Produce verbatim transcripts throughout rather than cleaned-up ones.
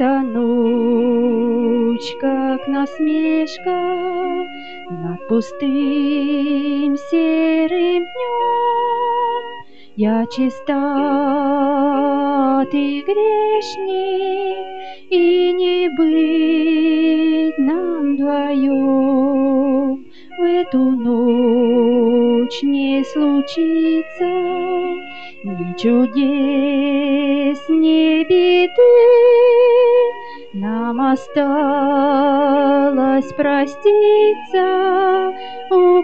Эта ночь, как насмешка над пустым серым днем. Я чиста, ты грешник, и не быть нам вдвоем. В эту ночь не случится ни чудес, ни беды. Нам осталось проститься у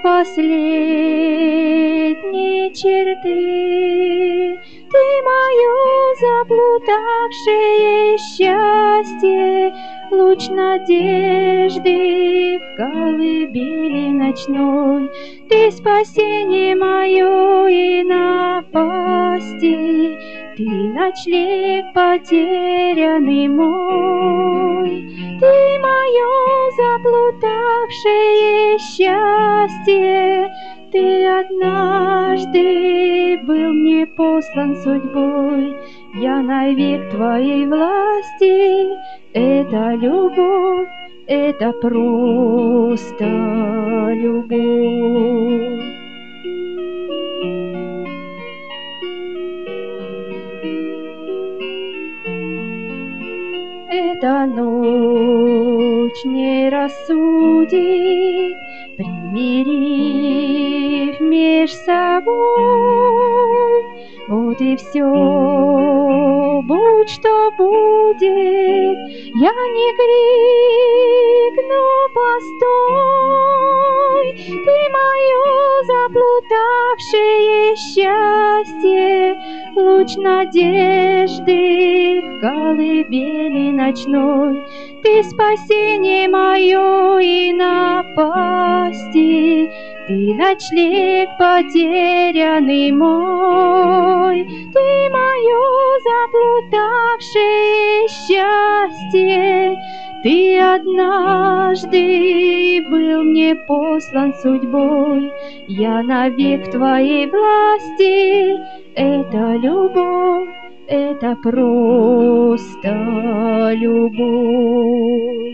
последней черты. Ты мое заплутавшее счастье, луч надежды в колыбели ночной. Ты спасение мое и напасти, ты ночлег потерянный мой. Ты мое заплутавшее счастье, ты однажды был мне послан судьбой. Я навек твоей власти. Это любовь, это просто любовь. Эта ночь не рассудит, примирив меж собой. Вот и все, будь что будет, я не крик, но постой. Ты мое заплутавшее счастье, луч надежды в колыбели ночной. Ты спасение мое и напасти, ты ночлег потерянный мой. Ты мое заплутавшее счастье, ты однажды был мне послан судьбой. Я навек в твоей власти. Это любовь, это просто любовь.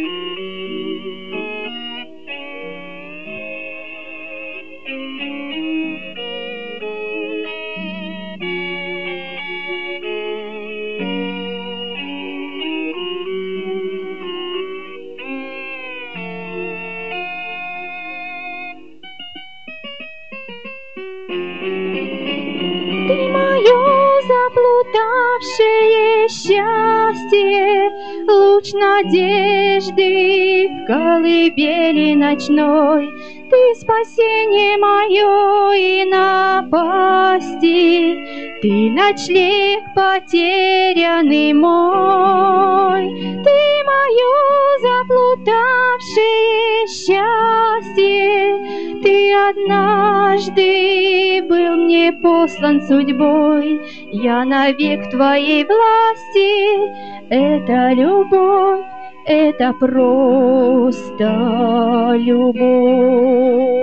Ты мое заплутавшее счастье, луч надежды в колыбели ночной. Ты спасение мое и напасти, ты ночлег потерянный мой. Ты мое заплутавшее счастье, ты однажды был мне послан судьбой. Я навек в твоей власти. Это любовь, это просто любовь.